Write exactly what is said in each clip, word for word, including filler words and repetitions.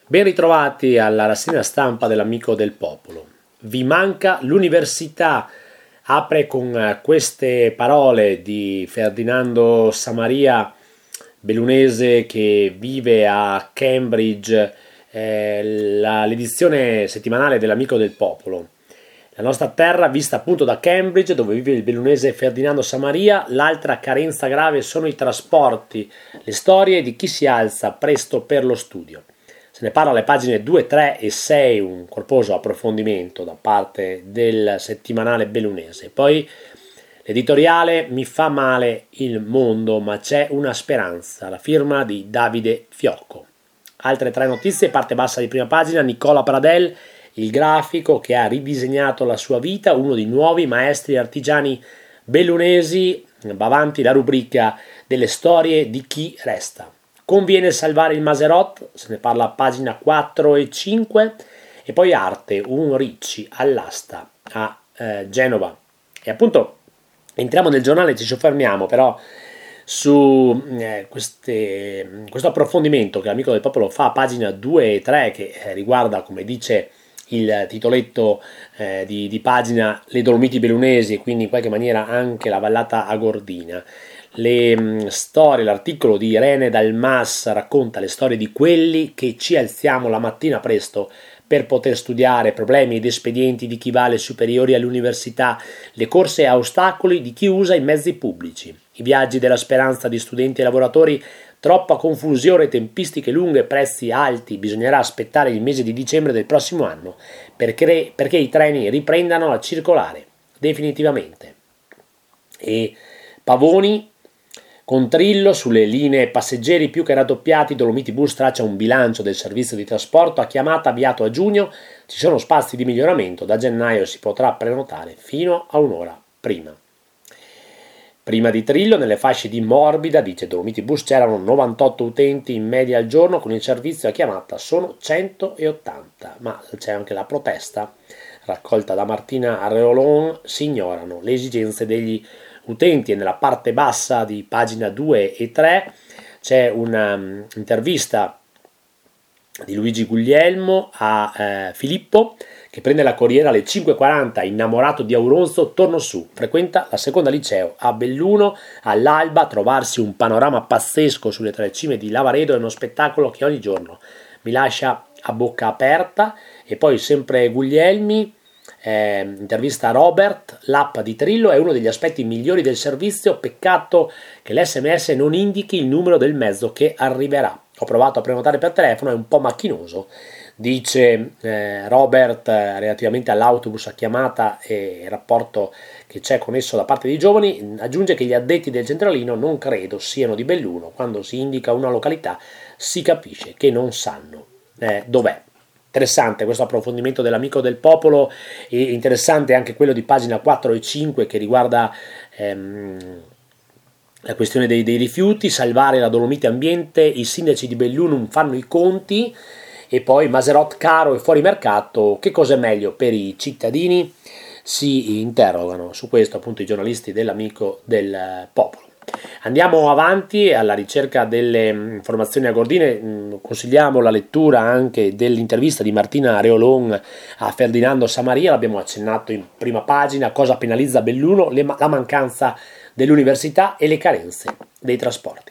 Ben ritrovati alla rassegna stampa dell'Amico del Popolo. Vi manca l'università? Apre con queste parole di Ferdinando Samaria, bellunese che vive a Cambridge, eh, la, l'edizione settimanale dell'Amico del Popolo. La nostra terra vista appunto da Cambridge, dove vive il bellunese Ferdinando Samaria. L'altra carenza grave sono i trasporti, le storie di chi si alza presto per lo studio. Se ne parla alle pagine due, tre e sei, un corposo approfondimento da parte del settimanale bellunese. Poi l'editoriale Mi fa male il mondo, ma c'è una speranza, la firma di Davide Fiocco. Altre tre notizie, parte bassa di prima pagina, Nicola Pradel, il grafico che ha ridisegnato la sua vita, uno dei nuovi maestri artigiani bellunesi, va avanti la rubrica delle storie di chi resta. Conviene salvare il Maserot, se ne parla a pagina quattro e cinque, e poi arte, un Ricci all'asta a eh, Genova. E appunto entriamo nel giornale, ci soffermiamo però su eh, queste, questo approfondimento che l'Amico del Popolo fa a pagina due e tre, che eh, riguarda, come dice il titoletto eh, di, di pagina, le Dolomiti Bellunesi e quindi in qualche maniera anche la vallata agordina. Le mh, storie, l'articolo di Irene Dalmas racconta le storie di quelli che ci alziamo la mattina presto per poter studiare, problemi ed espedienti di chi va alle superiori all'università, le corse a ostacoli di chi usa i mezzi pubblici, i viaggi della speranza di studenti e lavoratori, troppa confusione, tempistiche lunghe, prezzi alti. Bisognerà aspettare il mese di dicembre del prossimo anno perché, perché i treni riprendano a circolare definitivamente. E Pavoni con Trillo sulle linee passeggeri più che raddoppiati. Dolomiti Bus traccia un bilancio del servizio di trasporto a chiamata avviato a giugno. Ci sono spazi di miglioramento, da gennaio si potrà prenotare fino a un'ora prima. Prima di Trillo, nelle fasce di Morbida, dice Dolomiti Bus, c'erano novantotto utenti in media al giorno, con il servizio a chiamata sono centottanta, ma c'è anche la protesta raccolta da Martina Arreolon, si ignorano le esigenze degli utenti. E nella parte bassa di pagina due e tre c'è un'intervista di Luigi Guglielmo a eh, Filippo, che prende la Corriere alle cinque e quaranta, innamorato di Auronzo, torno su, frequenta la seconda liceo a Belluno all'alba. Trovarsi un panorama pazzesco sulle tre cime di Lavaredo è uno spettacolo che ogni giorno mi lascia a bocca aperta. E poi sempre Guglielmi, Eh, intervista a Robert, l'app di Trillo è uno degli aspetti migliori del servizio, peccato che l'esse emme esse non indichi il numero del mezzo che arriverà. Ho provato a prenotare per telefono, è un po' macchinoso, dice eh, Robert eh, relativamente all'autobus a chiamata e il rapporto che c'è con esso da parte dei giovani. Aggiunge che gli addetti del centralino non credo siano di Belluno, quando si indica una località si capisce che non sanno eh, dov'è. Interessante questo approfondimento dell'Amico del Popolo, e interessante anche quello di pagina quattro e cinque che riguarda ehm, la questione dei, dei rifiuti, salvare la Dolomite Ambiente, i sindaci di Belluno fanno i conti, e poi Maserot caro e fuori mercato, che cosa è meglio per i cittadini? Si interrogano su questo appunto i giornalisti dell'Amico del Popolo. Andiamo avanti alla ricerca delle informazioni agordine. Consigliamo la lettura anche dell'intervista di Martina Areolon a Ferdinando Samaria, l'abbiamo accennato in prima pagina. Cosa penalizza Belluno? Le, la mancanza dell'università e le carenze dei trasporti.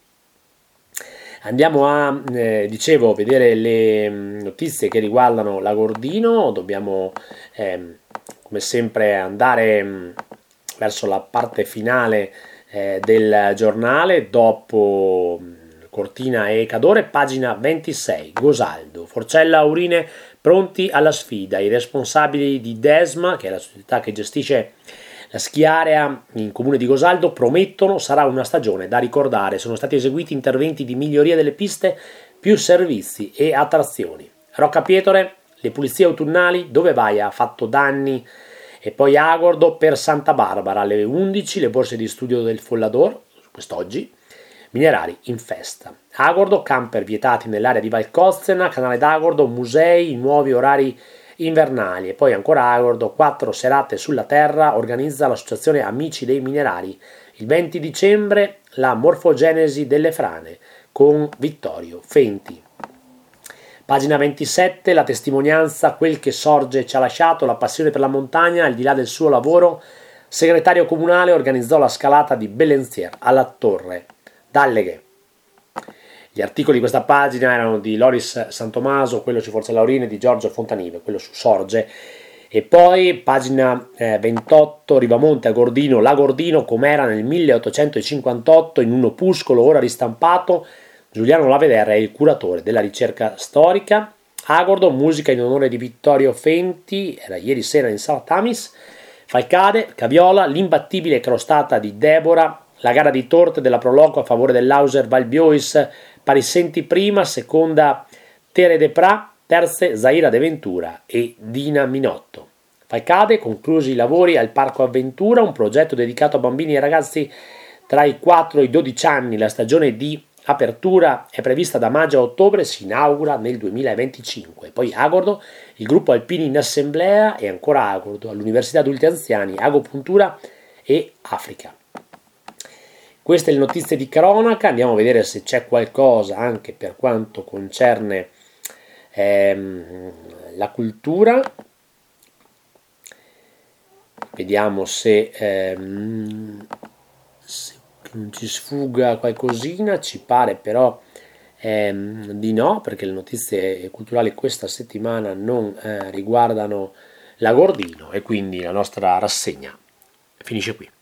Andiamo a, eh, dicevo, vedere le notizie che riguardano l'Agordino. Dobbiamo, eh, come sempre, andare mh, verso la parte finale eh, del giornale, dopo mh, Cortina e Cadore, pagina ventisei. Gosaldo, Forcella Aurine pronti alla sfida. I responsabili di Desma, che è la società che gestisce la schiarea in comune di Gosaldo, promettono sarà una stagione da ricordare. Sono stati eseguiti interventi di miglioria delle piste, più servizi e attrazioni. Rocca Pietore, le pulizie autunnali, dove vai ha fatto danni. E poi Agordo per Santa Barbara alle undici, le borse di studio del Follador, quest'oggi, minerari in festa. Agordo, camper vietati nell'area di Valcozzena, canale d'Agordo, musei, nuovi orari invernali. E poi ancora Agordo, quattro serate sulla terra, organizza l'associazione Amici dei Minerari. Il venti dicembre la morfogenesi delle frane con Vittorio Fenti. Pagina ventisette, la testimonianza, quel che Sorge ci ha lasciato, la passione per la montagna, al di là del suo lavoro. Segretario comunale, organizzò la scalata di Bellenzier alla Torre d'Alleghe. Gli articoli di questa pagina erano di Loris Santomaso, quello su Forza Laurine, di Giorgio Fontanive, quello su Sorge. E poi, pagina eh, ventotto, Rivamonte a Gordino, la Gordino com'era nel milleottocentocinquantotto, in un opuscolo ora ristampato. Giuliano Lavedere è il curatore della ricerca storica. Agordo, musica in onore di Vittorio Fenti, era ieri sera in Sala Tamis. Falcade, Caviola, l'imbattibile crostata di Deborah, la gara di torte della Proloco a favore dell'Auser Valbiois, Parisenti prima, seconda Tere De Pra, terze Zaira De Ventura e Dina Minotto. Falcade, conclusi i lavori al Parco Avventura, un progetto dedicato a bambini e ragazzi tra i quattro e i dodici anni. La stagione di apertura è prevista da maggio a ottobre, si inaugura nel duemilaventicinque. Poi Agordo, il gruppo Alpini in Assemblea, e ancora Agordo, all'Università Adulti Anziani, Agopuntura e Africa. Queste le notizie di cronaca. Andiamo a vedere se c'è qualcosa anche per quanto concerne ehm, la cultura. Vediamo se, ehm, se non ci sfugga qualcosina. Ci pare però ehm, di no, perché le notizie culturali questa settimana non eh, riguardano la Gordino, e quindi la nostra rassegna finisce qui.